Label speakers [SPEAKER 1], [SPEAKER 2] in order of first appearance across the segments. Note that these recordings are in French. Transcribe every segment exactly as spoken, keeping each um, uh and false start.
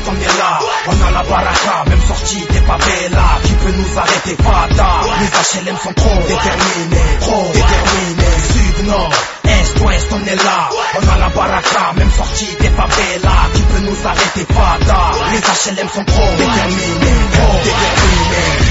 [SPEAKER 1] on est là, on a la baraka, même sortie des favelas. Qui peut nous arrêter, Fada? Les H L M sont trop déterminés, trop déterminés. Sud, nord, est, ouest, on est là, on a la baraka, même sortie des favelas. Qui peut nous arrêter, Fada? Les H L M sont trop déterminés, trop déterminés.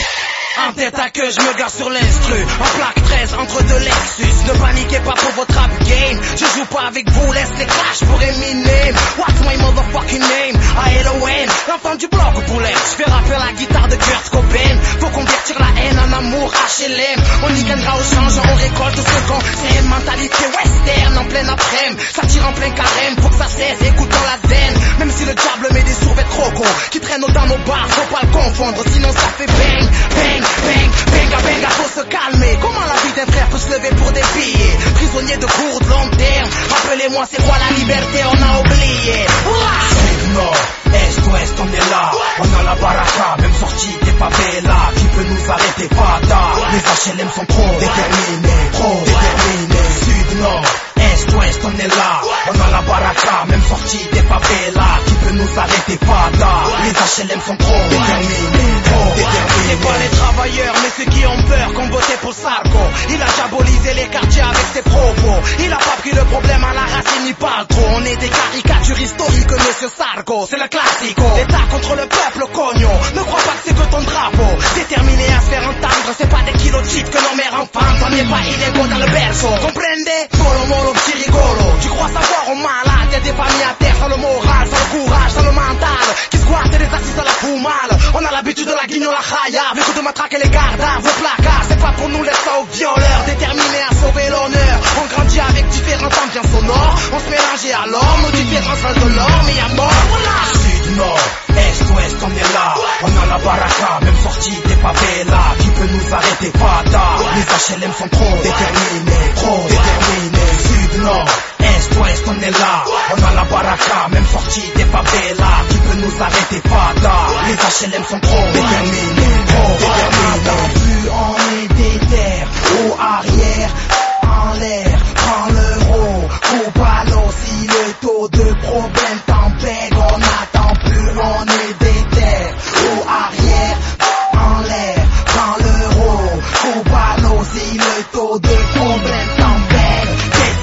[SPEAKER 1] En tête à queue, je me gare sur l'instru. En plaque treize, entre deux Lexus. Ne paniquez pas pour votre rap game. Je joue pas avec vous, laisse les clashs pour Eminem. What's my motherfucking name? I L O N, l'enfant du bloc au poulet. Je fais rapper la guitare de Kurt Cobain. Faut convertir la haine en amour, H L M. On y gagnera au change, on récolte ce qu'on. C'est une mentalité western en plein après-midi. Ça tire en plein carême, faut que ça cesse, écoutons la zen. Même si le diable met des survêtements croco qui traînent dans nos bars, faut pas le confondre, sinon ça fait bang, bang. Bang, benga, benga, faut se calmer. Comment la vie d'un frère peut se lever pour des billets? Prisonnier de court, de long terme. Rappelez-moi c'est quoi la liberté, on a oublié. Sud, nord, est, ouest, on est là. On a la baraka, même sortie des favelas. Qui peut nous arrêter, Fada? Les H L M sont trop déterminés, trop déterminés. Sud, nord, est, ouest, on est là. On a la baraka, même sortie des favelas. Qui peut nous arrêter, Fada? Les H L M sont trop déterminés, trop déterminés. C'est pas les travailleurs, mais ceux qui ont peur, qu'on votait pour Sarko. Il a diabolisé les quartiers avec ses propos. Il a pas pris le problème à la racine, il parle trop. On est des caricatures historiques, monsieur Sarko. C'est le classico. L'État contre le peuple, cognon. Ne crois pas que c'est que ton drapeau. Déterminé à se faire entendre, c'est pas des kilos de shit que nos mères enfantent. On n'est pas illégaux dans le berceau. Comprende? Molo, molo, petit rigolo. Tu crois savoir au malade? Y'a des familles à terre, sans le moral, sans le courage, sans le mental. Qui squattent des artistes à la foumale. On a l'habitude de la guignon, la chaya. Beaucoup de matraques et les gardes à vos placards. C'est pas pour nous laisser ça aux violeurs. Déterminés à sauver l'honneur. On grandit avec différentes ambiances sonores. On se mélange et alors nos différences restent de l'or. Mais y'a mort, voilà. Sud, nord, est, ouest, on est là. On a la baraka, même sortie des favelas. Qui peut nous arrêter, Fada? Les H L M sont trop déterminés, trop déterminés. Sud, nord, est, ouest, on est là. On a la baraka, même sortie des favelas. Qui peut nous arrêter, Fada? Les H L M sont trop déterminés, trop déterminés. Plus on est déter, haut arrière, en l'air, prends l'euro. Coupe à l'eau si le taux de problème t'empêche. On attend plus, on est déter, haut arrière, en l'air, prends l'euro. Coupe à l'eau si le taux de problème t'empêche.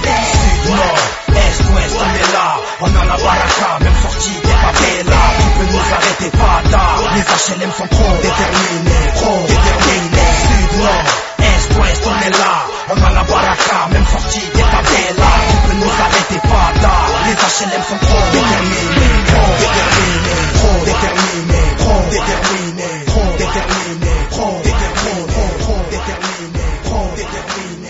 [SPEAKER 1] Sud, nord, est, ouest, on est là. On a la baraka, même sortie des favelas. Qui peut nous arrêter, Fada? Les H L M sont trop déterminés, trop déterminés. Sud, nord, est, ouest, on est là. On a la baraka, même sortie des favelas. Qui peut nous arrêter, Fada? Les H L M sont trop déterminés, trop déterminés, trop déterminés, trop déterminés, trop déterminés, trop déterminés, trop déterminés, trop déterminés.